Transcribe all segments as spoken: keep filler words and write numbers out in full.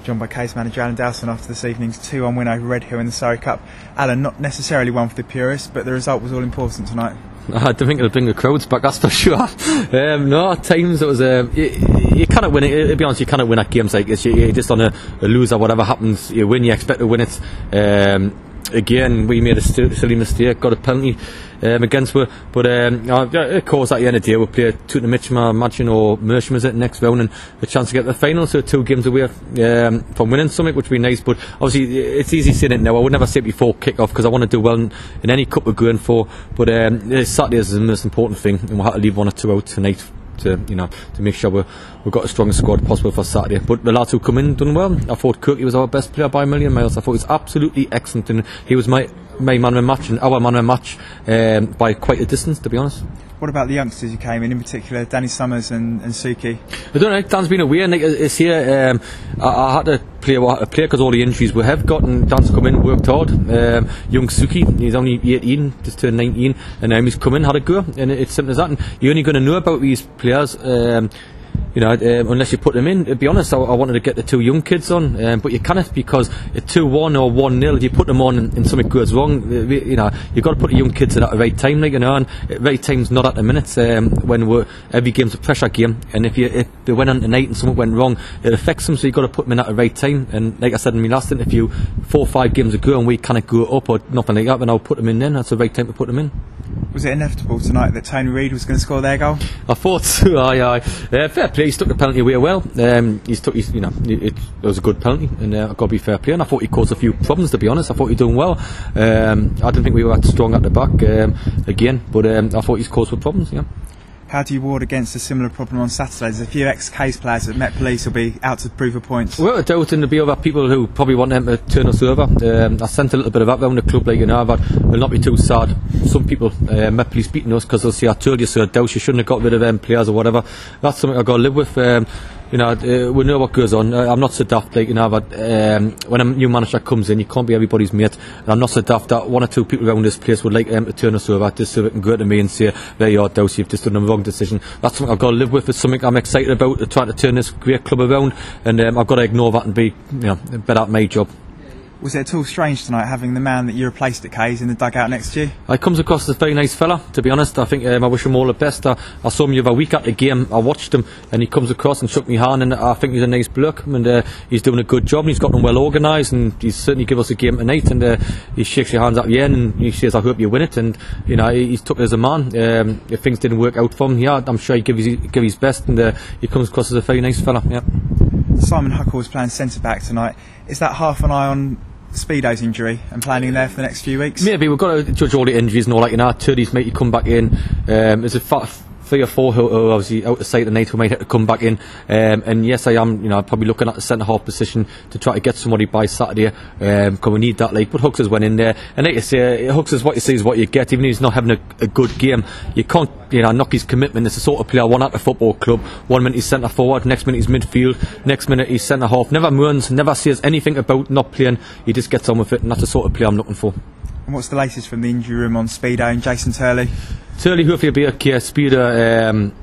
Joined by case manager Alan Dowson after this evening's two one win over Redhill in the Surrey Cup. Alan, not necessarily one for the purists, but the result was all important tonight. I don't think it'll bring the crowds back, that's for sure. Um, no, at times it was uh, you, you cannot win it. To be honest, you cannot win at games like this. You, you're just on a, a loser. Whatever happens, you win. You expect to win it. Um, again, we made a st- silly mistake, got a penalty um, against us. But um, of course, at the end of the day, we'll play Tooting Mitcham, imagine, or Mersham is it next round, and a chance to get to the final. So two games away um, from winning something, which would be nice. But obviously, it's easy saying it now. I would never say it before kick-off because I want to do well in, in any cup we're going for. But um, Saturday is the most important thing, and we'll have to leave one or two out tonight to you know to make sure we're, we've got the strongest squad possible for Saturday. But the lads who come in done well. I thought Kirky was our best player by a million miles. I thought he was absolutely excellent, and he was my my man of the match and our man of the match um, by quite a distance, to be honest. What about the youngsters who came in, in particular Danny Summers and, and Suki? I don't know, Dan's been away and it's here. Um, I, I had to play what I had to play because all the injuries we have got, and Dan's come in, worked hard. Um, young Suki, he's only eighteen, just turned nineteen, and um, he's come in, had a go, and it's simple as that. And you're only going to know about these players um, you know, um, unless you put them in. To be honest, I, I wanted to get the two young kids on, um, but you can't, because at two one or one nil, if you put them on and, and something goes wrong, you know, you've got to put the young kids in at the right time, like, you know, and at the right time's not at the minutes, um, when we're, every game's a pressure game, and if you if they went on tonight and something went wrong, it affects them, so you've got to put them in at the right time. And like I said in my last interview, four or five games ago, and we can't go up or nothing like that, and I'll put them in then. That's the right time to put them in. Was it inevitable tonight that Tony Reid was going to score their goal? I thought so. Aye, aye. Uh, fair play. He took the penalty away well. Um, he's took, he's, you know, it, it was a good penalty, and uh, I've got to be fair play. And I thought he caused a few problems. To be honest, I thought he doing well. Um, I didn't think we were that strong at the back um, again, but um, I thought he's caused some problems. Yeah. How do you ward against a similar problem on Saturday? There's a few ex-Case players that Met Police will be out to prove a point. Without a doubt, and there'll be other people who probably want them to turn us over. Um, I sent a little bit of that round the club, like, you know, but we'll not be too sad. Some people, uh, Met Police beating us because they'll say, I told you so, Doubt you shouldn't have got rid of them players or whatever. That's something I've got to live with. Um, You know, uh, we know what goes on. Uh, I'm not so daft, like, you know, but um, when a new manager comes in, you can't be everybody's mate. And I'm not so daft that one or two people around this place would like them to turn us over just so they can go to me and say, there you are, Dowsey, you've just done the wrong decision. That's something I've got to live with. It's something I'm excited about, uh, trying to turn this great club around, and um, I've got to ignore that and be, you know, better at my job. Was it at all strange tonight having the man that you replaced at K's in the dugout next to you? He comes across as a very nice fella, to be honest. I think um, I wish him all the best. I, I saw him the other week at the game. I watched him, and he comes across and shook me hand, and I think he's a nice bloke, and uh, he's doing a good job, and he's got them well organised, and he's certainly give us a game tonight, and uh, he shakes your hands at the end, and he says, I hope you win it, and you know, he, he's took it as a man. Um, if things didn't work out for him, yeah, I'm sure he'd give his, give his best, and uh, he comes across as a very nice fella, yeah. Simon Huckle was playing centre-back tonight. Is that half an eye on Speedo's injury and planning there for the next few weeks? Maybe. We've got to judge all the injuries and all that, you know. Turdy's might come back in. Um, there's a fa- three or four who are obviously out of sight tonight who might have to come back in. Um, and yes, I am, you know, probably looking at the centre half position to try to get somebody by Saturday. Um, because we need that, like. But Hooks has went in there, and like I say, Hooks is what you see is what you get. Even if he's not having a, a good game, you can't, you know, knock his commitment. It's the sort of player I want at the football club. One minute he's centre forward, next minute he's midfield, next minute he's centre half. Never moans, never says anything about not playing. He just gets on with it, and that's the sort of player I'm looking for. And what's the latest from the injury room on Speedo and Jason Turley? Turley, hopefully will be okay. Speedo, um,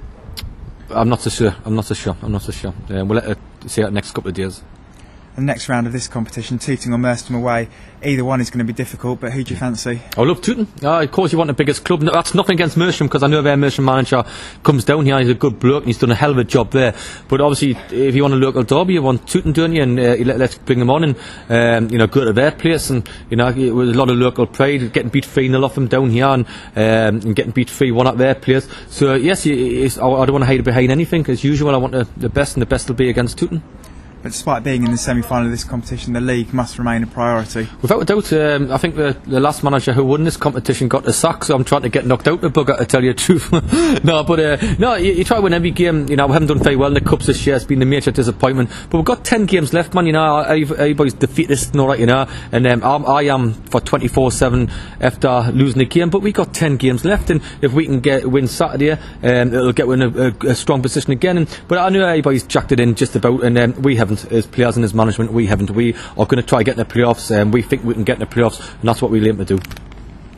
I'm not so sure. I'm not so sure. I'm not so sure. Um, we'll let her see it the next couple of days. The next round of this competition, Tooting or Merstham away, either one is going to be difficult, but who do you fancy? I love Tooting. Uh, of course you want the biggest club. No, that's nothing against Merstham, because I know their Merstham manager comes down here, he's a good bloke and he's done a hell of a job there. But obviously if you want a local derby, you want Tooting, don't you? And uh, let, let's bring them on and um, you know, go to their place, and you know, with a lot of local pride, getting beat three nil off them down here, and, um, and getting beat three one at their place. So yes, it's, I, I don't want to hide behind anything. As usual, I want the, the best, and the best will be against Tooting. But despite being in the semi-final of this competition, the league must remain a priority. Without a doubt, um, I think the, the last manager who won this competition got the sack, so I'm trying to get knocked out the bugger, to tell you the truth. no, but uh, no, you, you try to win every game. You know, we haven't done very well in the cups this year. It's been a major disappointment. But we've got ten games left, man. You know, everybody's defeatist and all that, you know. And um, I'm, I am for twenty-four seven after losing the game. But we got ten games left, and if we can get win Saturday, um, it'll get in a, a, a strong position again. And, but I know everybody's jacked it in just about, and um, we haven't, as players and as management, we haven't. We are going to try to get in the playoffs, and um, we think we can get in the playoffs, and that's what we aim to do.